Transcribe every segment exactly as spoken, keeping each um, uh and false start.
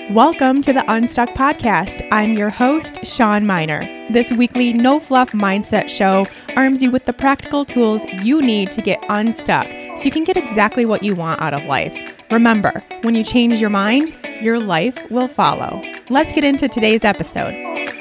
Welcome to the Unstuck Podcast. I'm your host, Shawn Miner. This weekly no-fluff mindset show arms you with the practical tools you need to get unstuck so you can get exactly what you want out of life. Remember, when you change your mind, your life will follow. Let's get into today's episode.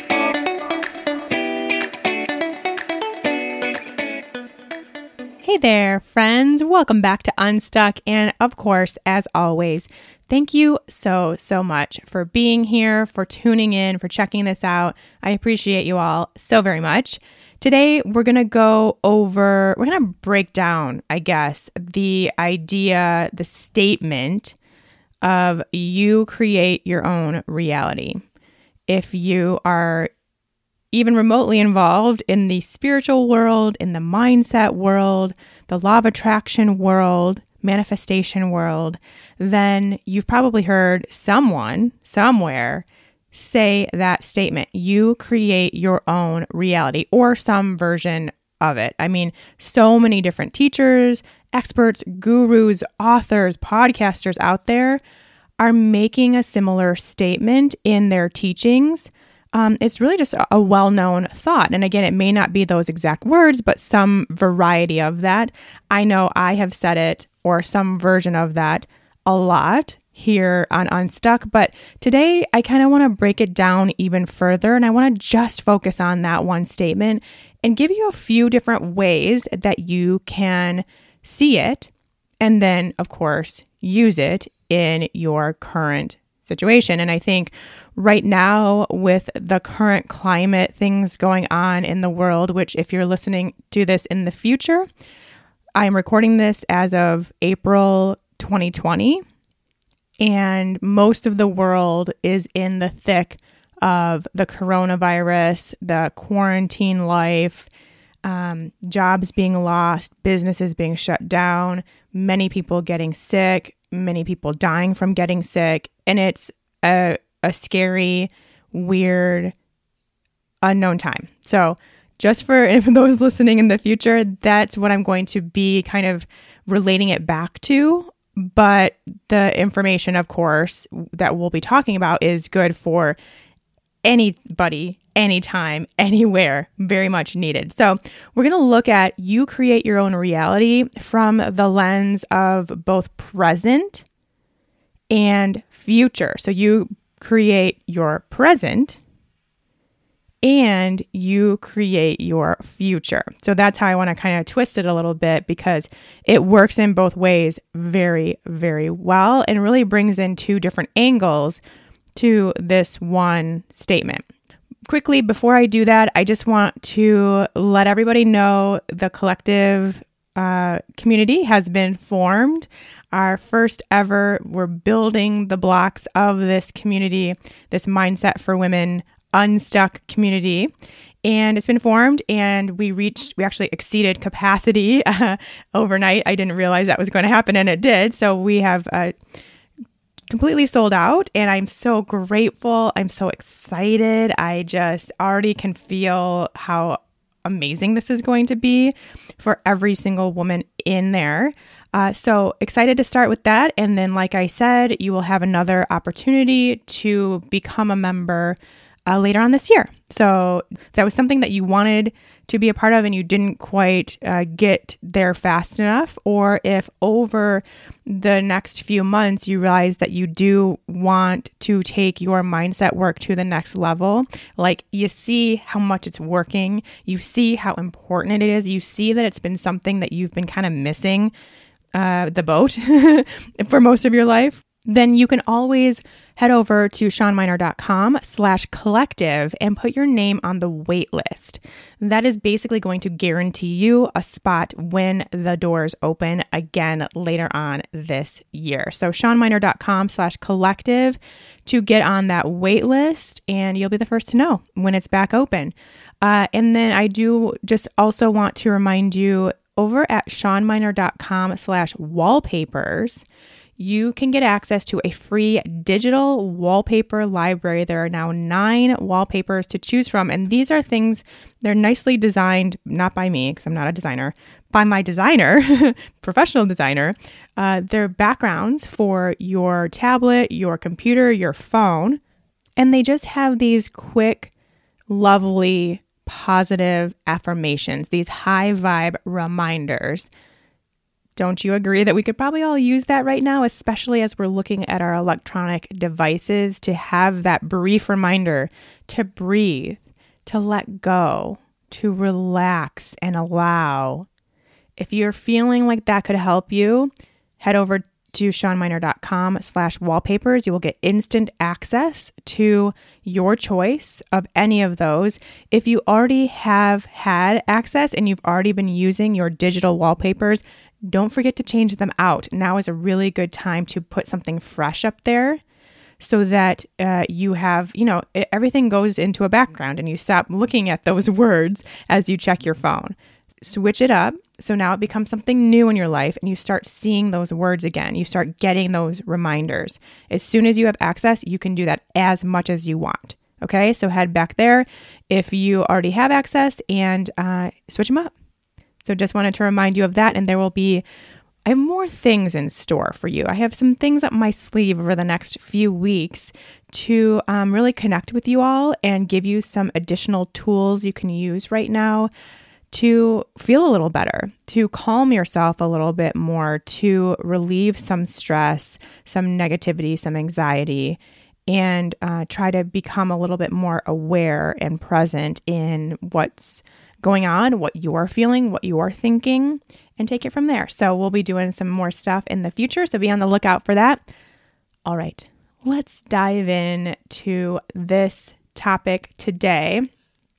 Hey there, friends. Welcome back to Unstuck. And of course, as always, thank you so, so much for being here, for tuning in, for checking this out. I appreciate you all so very much. Today, we're going to go over, we're going to break down, I guess, the idea, the statement of you create your own reality. If you are even remotely involved in the spiritual world, in the mindset world, the law of attraction world, manifestation world, then you've probably heard someone somewhere say that statement. You create your own reality, or some version of it. I mean, so many different teachers, experts, gurus, authors, podcasters out there are making a similar statement in their teachings. Um, it's really just a well-known thought. And again, it may not be those exact words, but some variety of that. I know I have said it, or some version of that, a lot here on Unstuck. But today, I kind of want to break it down even further. And I want to just focus on that one statement and give you a few different ways that you can see it. And then, of course, use it in your current situation. And I think right now, with the current climate, things going on in the world, which if you're listening to this in the future, I'm recording this as of April twenty twenty, and most of the world is in the thick of the coronavirus, the quarantine life, um, jobs being lost, businesses being shut down, many people getting sick, many people dying from getting sick, and it's a a scary, weird, unknown time. So just for those listening in the future, that's what I'm going to be kind of relating it back to. But the information, of course, that we'll be talking about is good for anybody, anytime, anywhere, very much needed. So we're going to look at you create your own reality from the lens of both present and future. So you create your present and you create your future. So that's how I want to kind of twist it a little bit, because it works in both ways very, very well and really brings in two different angles to this one statement. Quickly, before I do that, I just want to let everybody know the collective uh, community has been formed. Our first ever, we're building the blocks of this community, this Mindset for Women Unstuck community. And it's been formed, and we reached, we actually exceeded capacity uh, overnight. I didn't realize that was going to happen, and it did. So we have uh, completely sold out, and I'm so grateful. I'm so excited. I just already can feel how amazing this is going to be for every single woman in there. Uh, so excited to start with that. And then, like I said, you will have another opportunity to become a member uh, later on this year. So if that was something that you wanted to be a part of and you didn't quite uh, get there fast enough, or if over the next few months you realize that you do want to take your mindset work to the next level, like you see how much it's working, you see how important it is, you see that it's been something that you've been kind of missing uh, the boat for most of your life, then you can always head over to shawnminer.com slash collective and put your name on the wait list. That is basically going to guarantee you a spot when the doors open again later on this year. So shawnminer.com slash collective to get on that wait list, and you'll be the first to know when it's back open. Uh, and then I do just also want to remind you, over at shawnminer.com slash wallpapers, you can get access to a free digital wallpaper library. There are now nine wallpapers to choose from. And these are things, they're nicely designed, not by me, because I'm not a designer, by my designer, professional designer. Uh, they're backgrounds for your tablet, your computer, your phone, and they just have these quick, lovely, positive affirmations, these high vibe reminders. Don't you agree that we could probably all use that right now, especially as we're looking at our electronic devices, to have that brief reminder to breathe, to let go, to relax and allow. If you're feeling like that could help you, head over to shawnminer.com slash wallpapers. You will get instant access to your choice of any of those. If you already have had access and you've already been using your digital wallpapers, don't forget to change them out. Now is a really good time to put something fresh up there so that uh, you have, you know, it, everything goes into a background and you stop looking at those words as you check your phone. Switch it up. So now it becomes something new in your life and you start seeing those words again. You start getting those reminders. As soon as you have access, you can do that as much as you want. Okay, so head back there if you already have access and uh, switch them up. So just wanted to remind you of that. And there will be, I have more things in store for you. I have some things up my sleeve over the next few weeks to um, really connect with you all and give you some additional tools you can use right now to feel a little better, to calm yourself a little bit more, to relieve some stress, some negativity, some anxiety, and uh, try to become a little bit more aware and present in what's going on, what you're feeling, what you're thinking, and take it from there. So we'll be doing some more stuff in the future, so be on the lookout for that. All right, let's dive in to this topic today.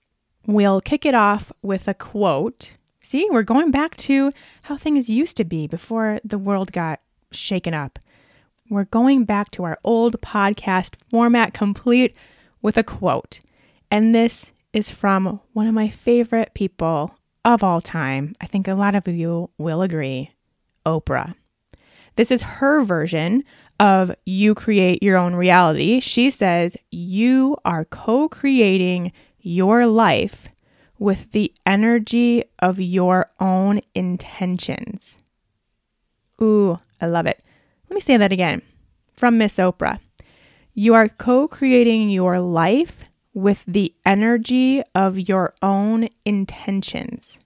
We'll kick it off with a quote. See, we're going back to how things used to be before the world got shaken up. We're going back to our old podcast format, complete with a quote. And this is from one of my favorite people of all time. I think a lot of you will agree, Oprah. This is her version of you create your own reality. She says, you are co-creating your life with the energy of your own intentions. Ooh, I love it. Let me say that again from Miss Oprah. You are co-creating your life with the energy of your own intentions.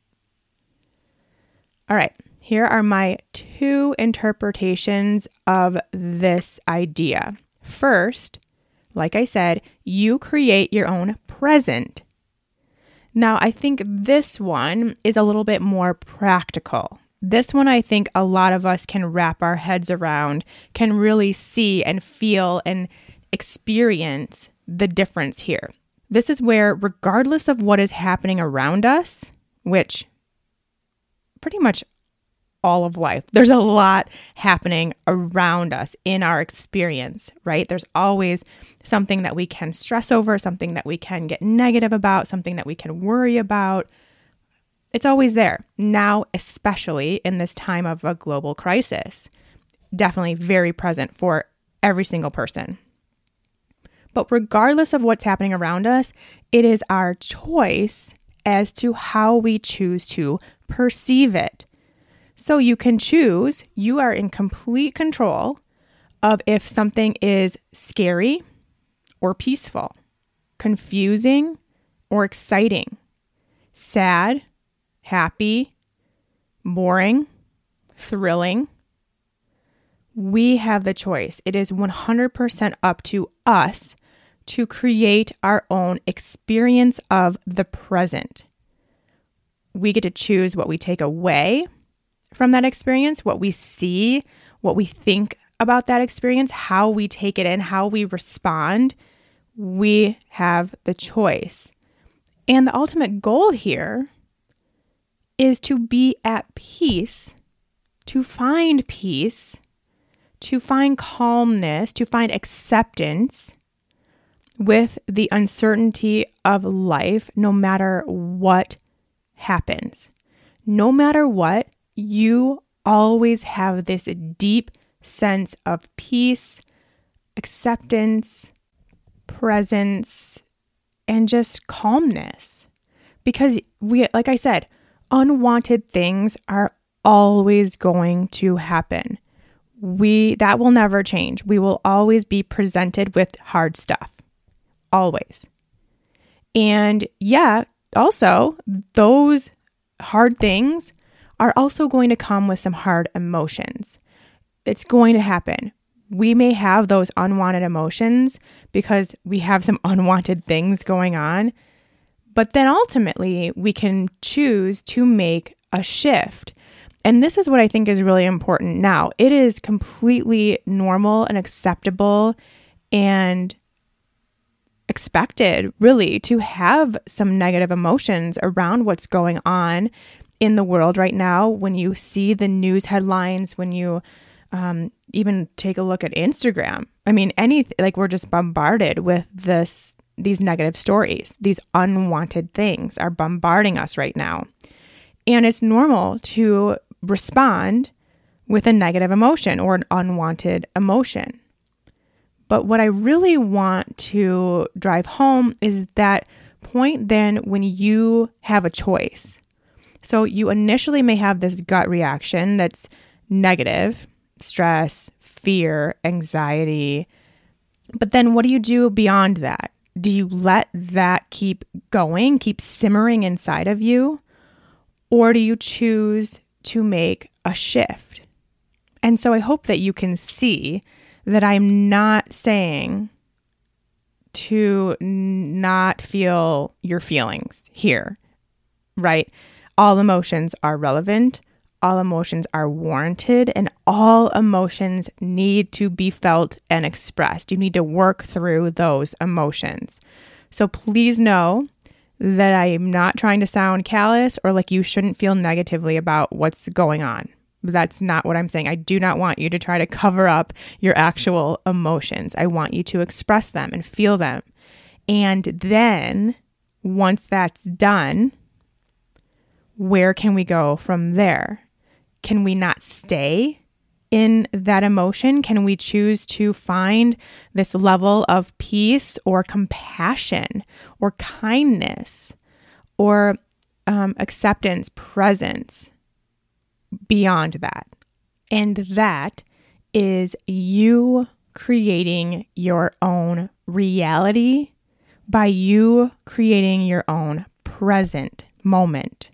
All right, here are my two interpretations of this idea. First, like I said, you create your own present. Now, I think this one is a little bit more practical. This one, I think a lot of us can wrap our heads around, can really see and feel and experience the difference here. This is where, regardless of what is happening around us, which pretty much all of life, there's a lot happening around us in our experience, right? There's always something that we can stress over, something that we can get negative about, something that we can worry about. It's always there. Now, especially in this time of a global crisis, definitely very present for every single person. But regardless of what's happening around us, it is our choice as to how we choose to perceive it. So you can choose, you are in complete control of if something is scary or peaceful, confusing or exciting, sad, happy, boring, thrilling. We have the choice. It is one hundred percent up to us to create our own experience of the present. We get to choose what we take away from that experience, what we see, what we think about that experience, how we take it in, how we respond. We have the choice. And the ultimate goal here is to be at peace, to find peace, to find calmness, to find acceptance with the uncertainty of life, no matter what happens. No matter what, you always have this deep sense of peace, acceptance, presence, and just calmness. Because we, like I said, unwanted things are always going to happen. We that will never change. We will always be presented with hard stuff. Always. And yeah, also, those hard things are also going to come with some hard emotions. It's going to happen. We may have those unwanted emotions because we have some unwanted things going on, but then ultimately we can choose to make a shift. And this is what I think is really important now. It is completely normal and acceptable and expected, really, to have some negative emotions around what's going on in the world right now. When you see the news headlines, when you um, even take a look at Instagram, I mean, any like we're just bombarded with this, these negative stories. These unwanted things are bombarding us right now. And it's normal to respond with a negative emotion or an unwanted emotion. But what I really want to drive home is that point then when you have a choice. So you initially may have this gut reaction that's negative, stress, fear, anxiety. But then what do you do beyond that? Do you let that keep going, keep simmering inside of you? Or do you choose to make a shift? And so I hope that you can see that I'm not saying to not feel your feelings here, right? All emotions are relevant, all emotions are warranted, and all emotions need to be felt and expressed. You need to work through those emotions. So please know that I am not trying to sound callous or like you shouldn't feel negatively about what's going on. That's not what I'm saying. I do not want you to try to cover up your actual emotions. I want you to express them and feel them. And then once that's done, where can we go from there? Can we not stay in that emotion? Can we choose to find this level of peace or compassion or kindness or um, acceptance, presence beyond that? And that is you creating your own reality by you creating your own present moment.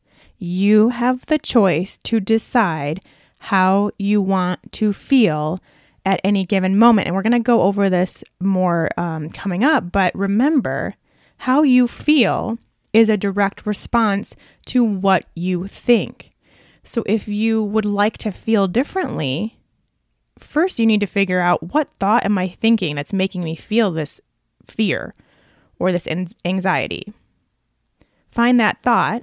You have the choice to decide how you want to feel at any given moment. And we're going to go over this more um, coming up. But remember, how you feel is a direct response to what you think. So if you would like to feel differently, first you need to figure out, what thought am I thinking that's making me feel this fear or this anxiety? Find that thought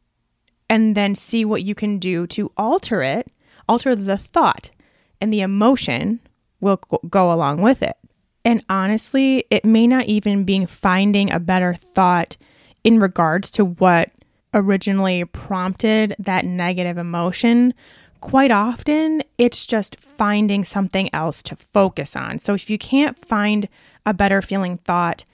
and then see what you can do to alter it, alter the thought, and the emotion will go along with it. And honestly, it may not even be finding a better thought in regards to what originally prompted that negative emotion. Quite often, it's just finding something else to focus on. So if you can't find a better feeling thought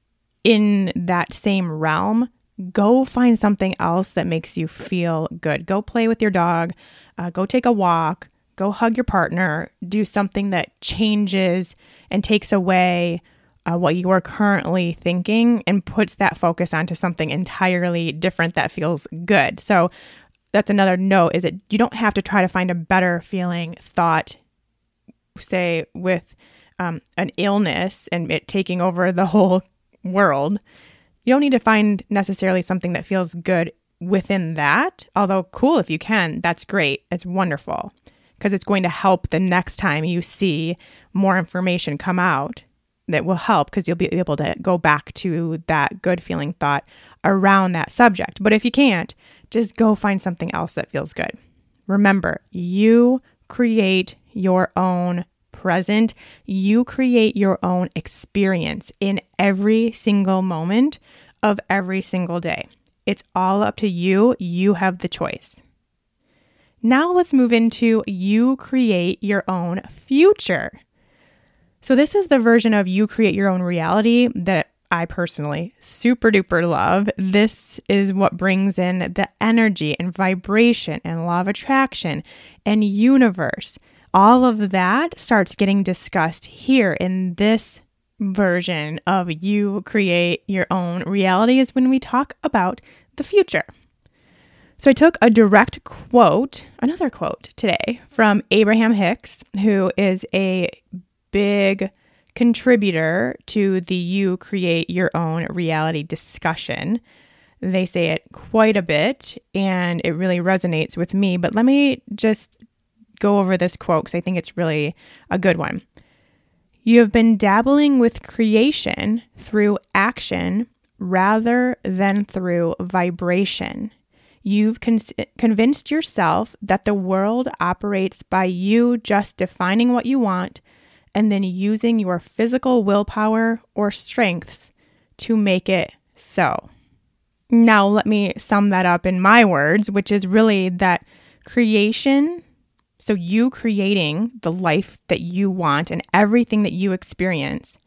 in that same realm, go find something else that makes you feel good. Go play with your dog, uh, go take a walk, go hug your partner, do something that changes and takes away uh, what you are currently thinking and puts that focus onto something entirely different that feels good. So that's another note, is that you don't have to try to find a better feeling thought, say with um, an illness and it taking over the whole world. You don't need to find necessarily something that feels good within that, although cool if you can, that's great. It's wonderful because it's going to help the next time you see more information come out that will help, because you'll be able to go back to that good feeling thought around that subject. But if you can't, just go find something else that feels good. Remember, you create your own present. You create your own experience in every single moment of every single day. It's all up to you. You have the choice. Now let's move into you create your own future. So this is the version of you create your own reality that I personally super duper love. This is what brings in the energy and vibration and law of attraction and universe. All of that starts getting discussed here in this version of You Create Your Own Reality is when we talk about the future. So I took a direct quote, another quote today from Abraham Hicks, who is a big contributor to the You Create Your Own Reality discussion. They say it quite a bit and it really resonates with me, but let me just go over this quote because I think it's really a good one. You have been dabbling with creation through action rather than through vibration. You've con- convinced yourself that the world operates by you just defining what you want and then using your physical willpower or strengths to make it so. Now, let me sum that up in my words, which is really that creation, so you creating the life that you want and everything that you experience,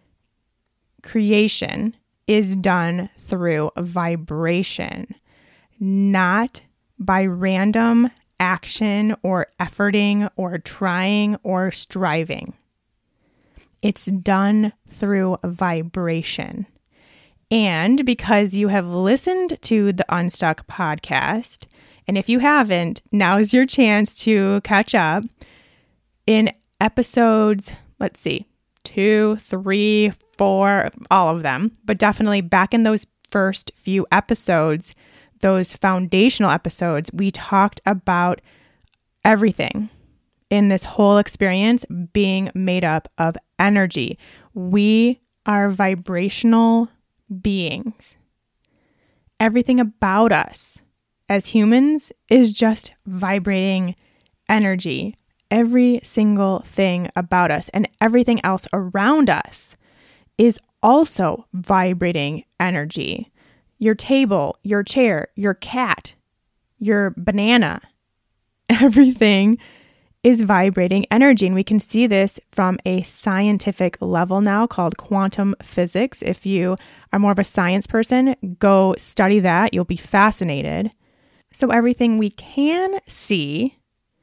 creation is done through vibration, not by random action or efforting or trying or striving. It's done through vibration. And because you have listened to the Unstuck podcast, and if you haven't, now is your chance to catch up. In episodes, let's see, two, three, four, all of them, but definitely back in those first few episodes, those foundational episodes, we talked about everything in this whole experience being made up of energy. We are vibrational beings. Everything about us as humans is just vibrating energy. Every single thing about us and everything else around us is also vibrating energy. Your table, your chair, your cat, your banana, everything is vibrating energy. And we can see this from a scientific level now called quantum physics. If you are more of a science person, go study that. You'll be fascinated. So everything we can see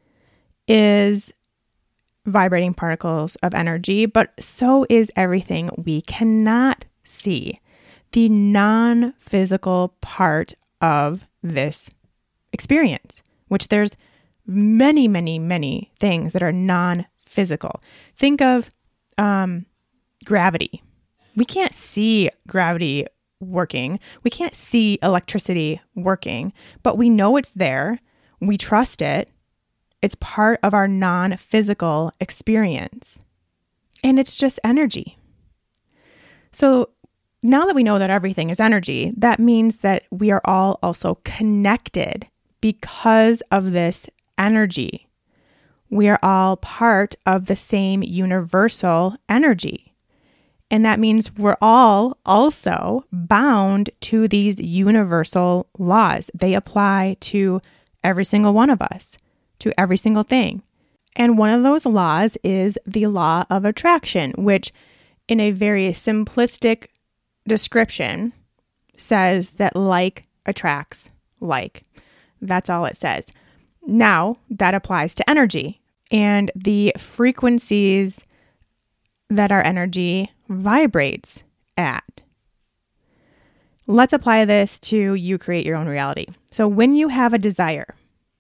is vibrating particles of energy, but so is everything we cannot see, the non-physical part of this experience, which there's many, many, many things that are non-physical. Think of um, gravity. We can't see gravity working. We can't see electricity working, but we know it's there. We trust it. It's part of our non-physical experience. And it's just energy. So now that we know that everything is energy, that means that we are all also connected because of this energy. We are all part of the same universal energy. And that means we're all also bound to these universal laws. They apply to every single one of us, to every single thing. And one of those laws is the law of attraction, which in a very simplistic description says that like attracts like. That's all it says. Now, that applies to energy and the frequencies that our energy vibrates at. Let's apply this to You Create Your Own Reality. So when you have a desire,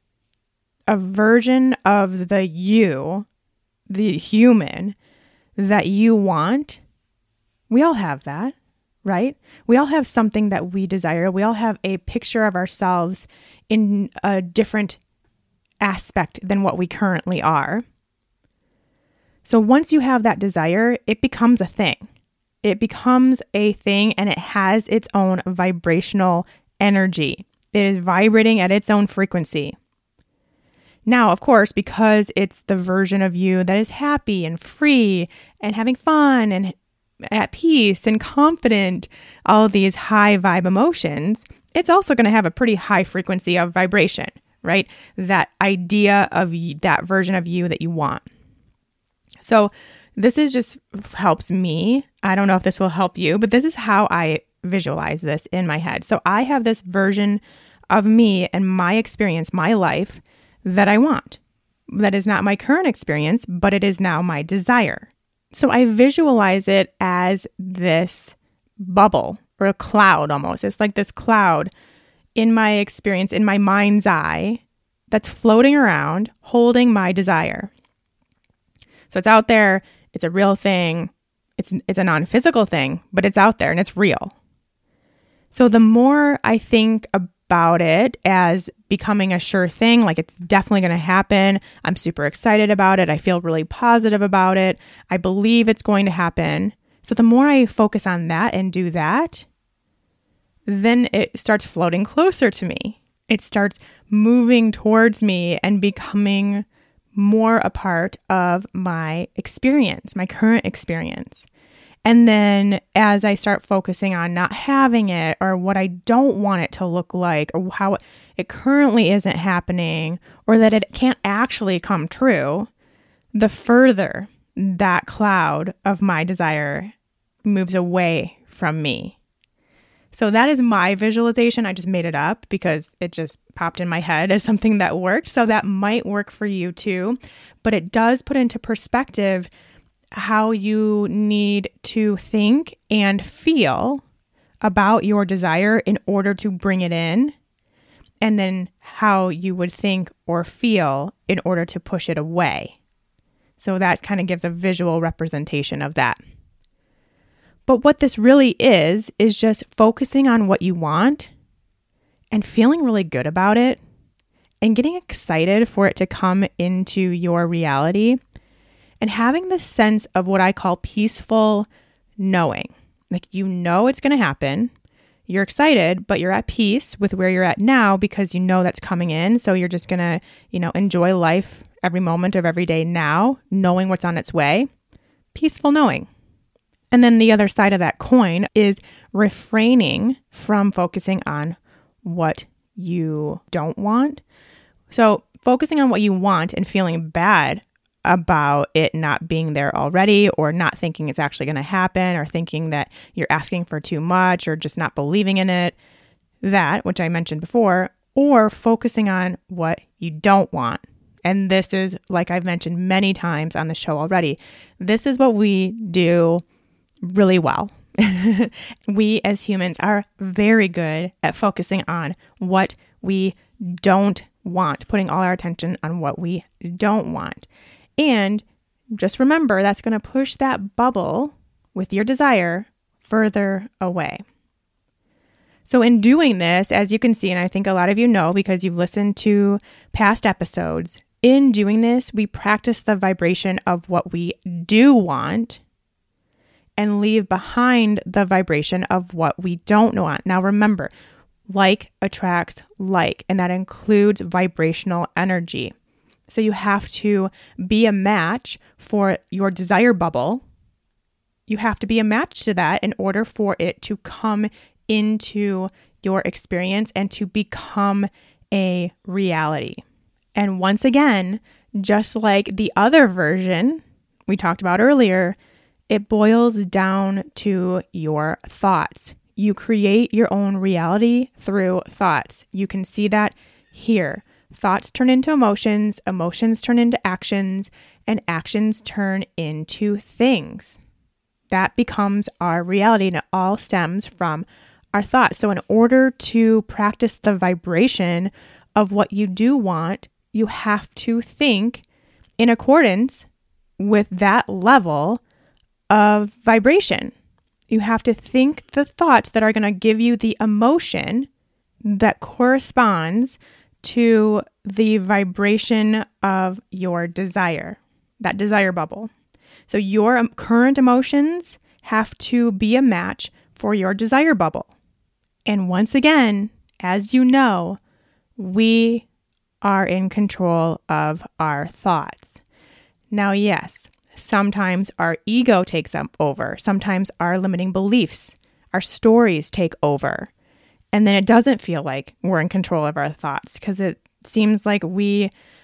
a version of the you, the human that you want, we all have that, right? We all have something that we desire. We all have a picture of ourselves in a different aspect than what we currently are. So once you have that desire, it becomes a thing. It becomes a thing and it has its own vibrational energy. It is vibrating at its own frequency. Now, of course, because it's the version of you that is happy and free and having fun and at peace and confident, all of these high vibe emotions, it's also going to have a pretty high frequency of vibration, right? That idea of that version of you that you want. So this is just helps me. I don't know if this will help you, but this is how I visualize this in my head. So I have this version of me and my experience, my life that I want. That is not my current experience, but it is now my desire. So I visualize it as this bubble or a cloud almost. It's like this cloud in my experience, in my mind's eye, that's floating around, holding my desire. So it's out there. It's a real thing. It's it's a non-physical thing, but it's out there and it's real. So the more I think about it as becoming a sure thing, like it's definitely going to happen, I'm super excited about it. I feel really positive about it. I believe it's going to happen. So the more I focus on that and do that, then it starts floating closer to me. It starts moving towards me and becoming more a part of my experience, my current experience. And then as I start focusing on not having it or what I don't want it to look like or how it currently isn't happening or that it can't actually come true, the further that cloud of my desire moves away from me. So that is my visualization. I just made it up because it just popped in my head as something that worked. So that might work for you too. But it does put into perspective how you need to think and feel about your desire in order to bring it in, and then how you would think or feel in order to push it away. So that kind of gives a visual representation of that. But what this really is, is just focusing on what you want and feeling really good about it and getting excited for it to come into your reality and having this sense of what I call peaceful knowing. Like, you know it's going to happen. You're excited, but you're at peace with where you're at now because you know that's coming in. So you're just going to, you know, enjoy life every moment of every day now, knowing what's on its way. Peaceful knowing. And then the other side of that coin is refraining from focusing on what you don't want. So focusing on what you want and feeling bad about it not being there already, or not thinking it's actually going to happen, or thinking that you're asking for too much, or just not believing in it, that, which I mentioned before, or focusing on what you don't want. And this is, like I've mentioned many times on the show already, this is what we do really well. We as humans are very good at focusing on what we don't want, putting all our attention on what we don't want. And just remember, that's going to push that bubble with your desire further away. So in doing this, as you can see, and I think a lot of you know because you've listened to past episodes, in doing this, we practice the vibration of what we do want and leave behind the vibration of what we don't want. Now remember, like attracts like, and that includes vibrational energy. So you have to be a match for your desire bubble. You have to be a match to that in order for it to come into your experience and to become a reality. And once again, just like the other version we talked about earlier, it boils down to your thoughts. You create your own reality through thoughts. You can see that here. Thoughts turn into emotions, emotions turn into actions, and actions turn into things. That becomes our reality, and it all stems from our thoughts. So in order to practice the vibration of what you do want, you have to think in accordance with that level of vibration. You have to think the thoughts that are going to give you the emotion that corresponds to the vibration of your desire, that desire bubble. So your current emotions have to be a match for your desire bubble. And once again, as you know, we are in control of our thoughts. Now, yes, sometimes our ego takes up over. Sometimes our limiting beliefs, our stories take over. And then it doesn't feel like we're in control of our thoughts because it seems like we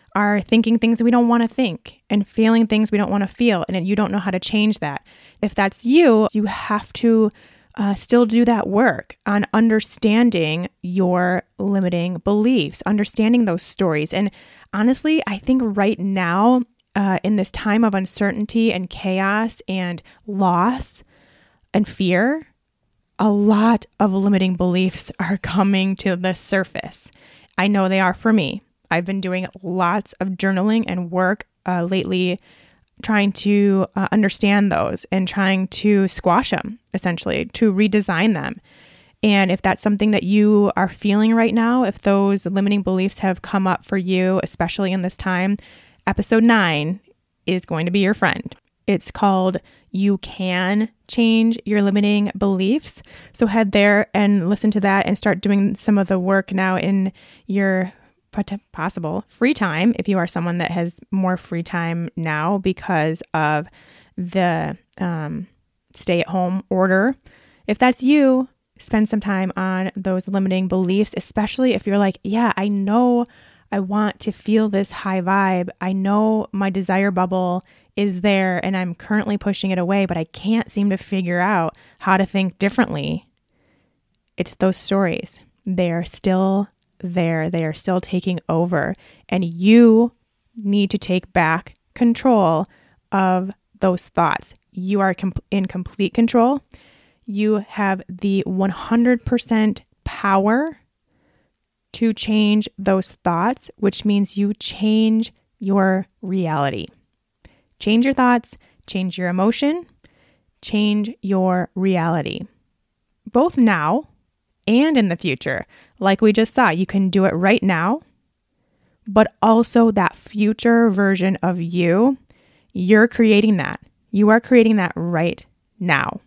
are thinking things we don't want to think and feeling things we don't want to feel, and you don't know how to change that. If that's you, you have to uh, still do that work on understanding your limiting beliefs, understanding those stories. And honestly, I think right now, uh, in this time of uncertainty and chaos and loss and fear, a lot of limiting beliefs are coming to the surface. I know they are for me. I've been doing lots of journaling and work uh, lately, trying to uh, understand those and trying to squash them, essentially, to redesign them. And if that's something that you are feeling right now, if those limiting beliefs have come up for you, especially in this time, episode nine is going to be your friend. It's called You Can Change Your Limiting Beliefs. So head there and listen to that and start doing some of the work now in your possible free time, if you are someone that has more free time now because of the um, stay-at-home order. If that's you, spend some time on those limiting beliefs, especially if you're like, yeah, I know I want to feel this high vibe. I know my desire bubble is there and I'm currently pushing it away, but I can't seem to figure out how to think differently. It's those stories. They're still there. They are still taking over, and you need to take back control of those thoughts. You are com- in complete control. You have the one hundred percent power to change those thoughts, which means you change your reality. Change your thoughts, change your emotion, change your reality. Both now and in the future. Like we just saw, you can do it right now, but also that future version of you, you're creating that. You are creating that right now.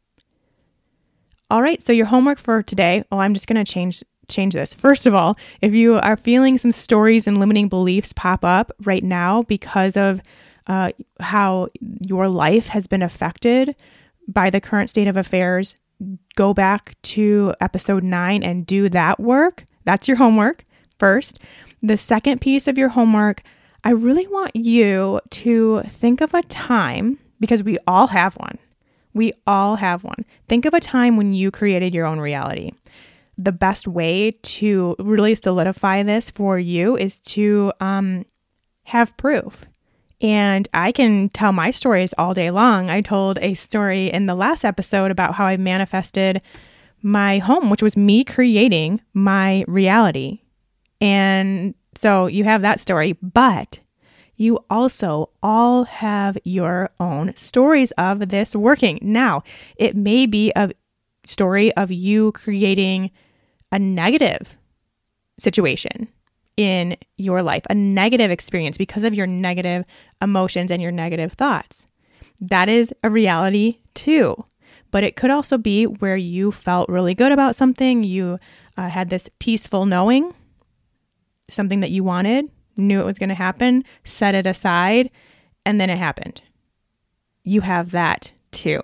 All right, so your homework for today, oh, I'm just going to change change this. First of all, if you are feeling some stories and limiting beliefs pop up right now because of uh, how your life has been affected by the current state of affairs, go back to episode nine and do that work. That's your homework first. The second piece of your homework, I really want you to think of a time, because we all have one. We all have one. Think of a time when you created your own reality. The best way to really solidify this for you is to um, have proof. And I can tell my stories all day long. I told a story in the last episode about how I manifested my home, which was me creating my reality. And so you have that story, but you also all have your own stories of this working. Now, it may be a story of you creating a negative situation in your life, a negative experience because of your negative emotions and your negative thoughts. That is a reality too. But it could also be where you felt really good about something. You uh, had this peaceful knowing, something that you wanted, knew it was going to happen, set it aside, and then it happened. You have that too.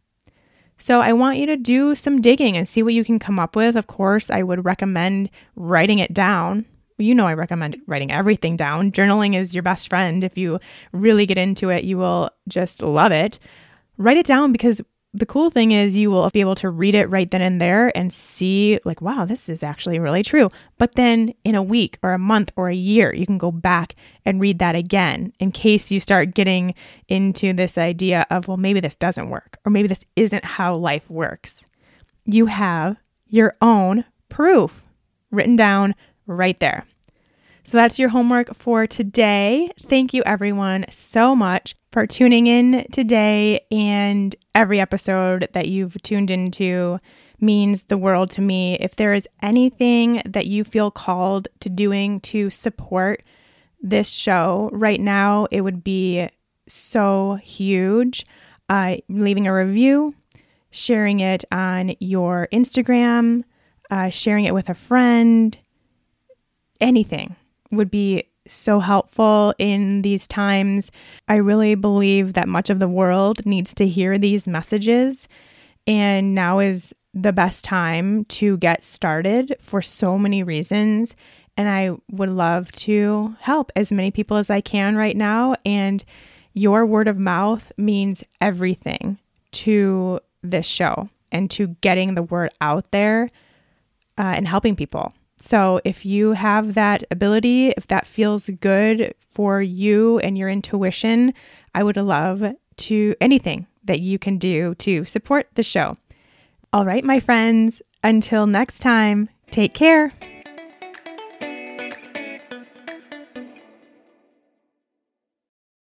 So I want you to do some digging and see what you can come up with. Of course, I would recommend writing it down. You know I recommend writing everything down. Journaling is your best friend. If you really get into it, you will just love it. Write it down, because the cool thing is you will be able to read it right then and there and see like, wow, this is actually really true. But then in a week or a month or a year, you can go back and read that again in case you start getting into this idea of, well, maybe this doesn't work, or maybe this isn't how life works. You have your own proof written down right there. So that's your homework for today. Thank you everyone so much for tuning in today, and every episode that you've tuned into means the world to me. If there is anything that you feel called to doing to support this show right now, it would be so huge. Uh, leaving a review, sharing it on your Instagram, uh, sharing it with a friend, anything would be so helpful in these times. I really believe that much of the world needs to hear these messages, and now is the best time to get started for so many reasons. And I would love to help as many people as I can right now. And your word of mouth means everything to this show and to getting the word out there uh, and helping people. So if you have that ability, if that feels good for you and your intuition, I would love to anything that you can do to support the show. All right, my friends, until next time, take care.